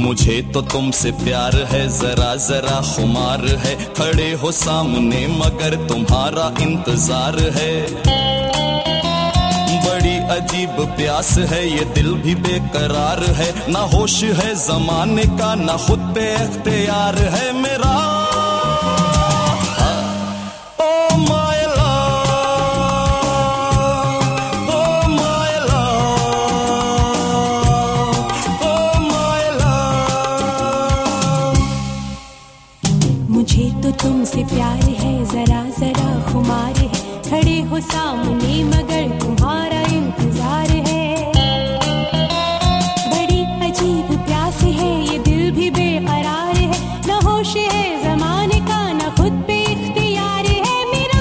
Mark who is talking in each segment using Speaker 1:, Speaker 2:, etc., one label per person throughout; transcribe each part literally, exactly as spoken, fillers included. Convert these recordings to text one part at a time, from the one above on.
Speaker 1: मुझे तो तुमसे प्यार है, जरा जरा खुमार है, खड़े हो सामने मगर तुम्हारा इंतजार है। बड़ी अजीब प्यास है, ये दिल भी बेकरार है, ना होश है जमाने का ना खुद पे इख्तियार है मेरा।
Speaker 2: मुझे तो तुमसे प्यार है, जरा जरा खुमार है, खड़े हो सामने मगर तुम्हारा इंतजार है। बड़ी अजीब प्यास है, ये दिल भी बेकरार है, ना होश है जमाने का ना खुद पे इख्तियार है मेरा।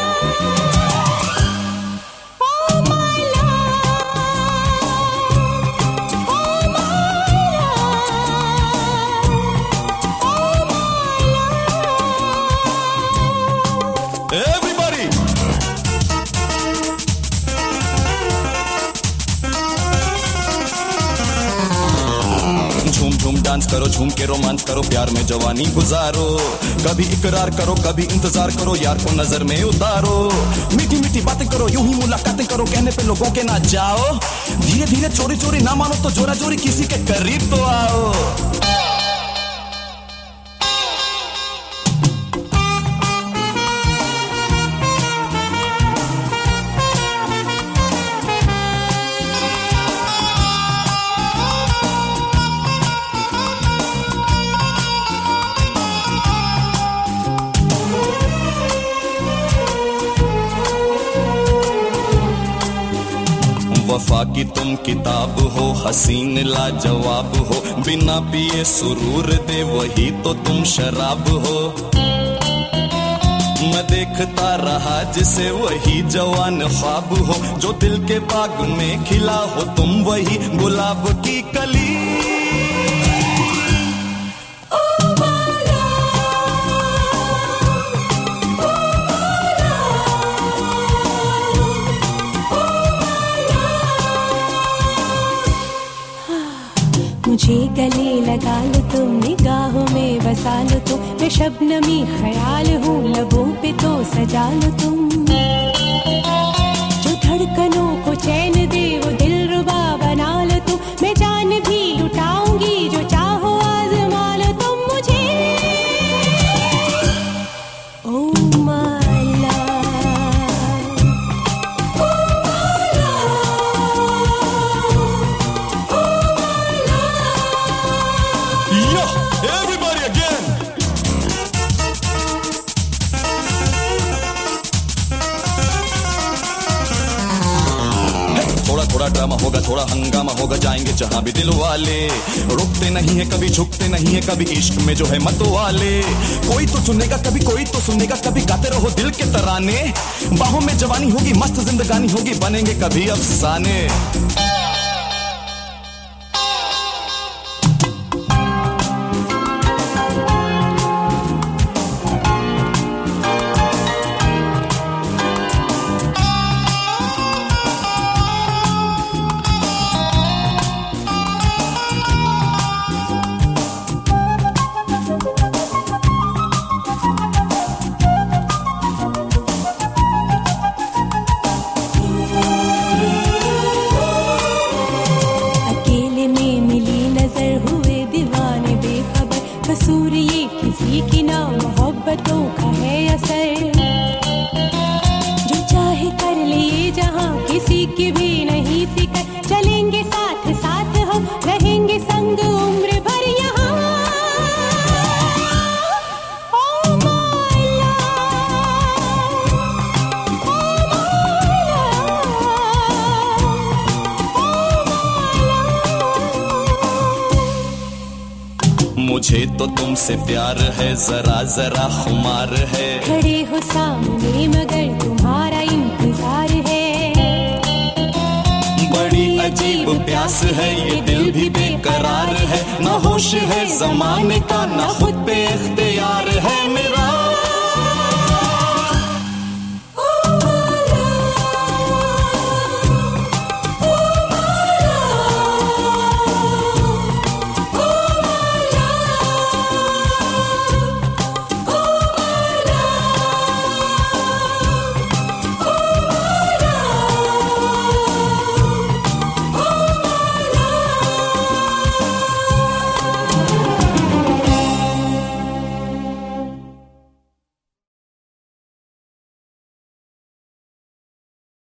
Speaker 2: Oh my love, oh my
Speaker 1: Everybody! झूम झूम डांस करो, झूम के रोमांस करो, प्यार में जवानी गुजारो, कभी इकरार करो कभी इंतजार करो, यार को नजर में उतारो, मीठी मीठी बातें करो, यूं ही मुलाकातें करो, कहने पे लोगों के ना जाओ, धीरे धीरे चोरी चोरी ना मानो तो जोरा जोरी किसी के करीब तो आओ। वफा की तुम किताब हो, हसीन लाजवाब हो, बिना पिए सुरूर दे वही तो तुम शराब हो। मैं देखता रहा जिसे वही जवान ख्वाब हो, जो दिल के बाग में खिला हो तुम वही गुलाब की कली।
Speaker 2: मुझे गले लगा लो तुम, निगाहों में बसा लो तुम, मैं शबनमी ख्याल हूँ लबों पे तो सजा लो तुम, जो धड़कनों को चैन दे वो दिलरुबा बना लो तुम, मैं जान भी लुटाऊंगी जो चाहो आजमा लो तुम मुझे। Oh my love,
Speaker 1: Everybody again! थोड़ा थोड़ा ड्रामा होगा, थोड़ा हंगामा होगा, जाएंगे जहां भी दिल वाले, रुकते नहीं है कभी झुकते नहीं है कभी, इश्क में जो है मत वाले, कोई तो सुनेगा कभी कोई तो सुनेगा कभी, गाते रहो दिल के तराने, बाहों में जवानी होगी मस्त जिंदगानी होगी, बनेंगे कभी अफसाने।
Speaker 2: कसूर ये किसी की ना मोहब्बतों का है असर, जो चाहे कर ले जहाँ किसी की भी नहीं फिक्र, चलेंगे साथ साथ हम रहेंगे संग उम्र भर यहाँ।
Speaker 1: मुझे तो तुमसे प्यार है, जरा जरा खुमार है,
Speaker 2: खड़े हो सामने मगर तुम्हारा इंतजार है।
Speaker 1: बड़ी अजीब प्यास है, ये दिल भी बेकरार है, ना होश है जमाने का ना खुद पे इख्तियार है मेरा।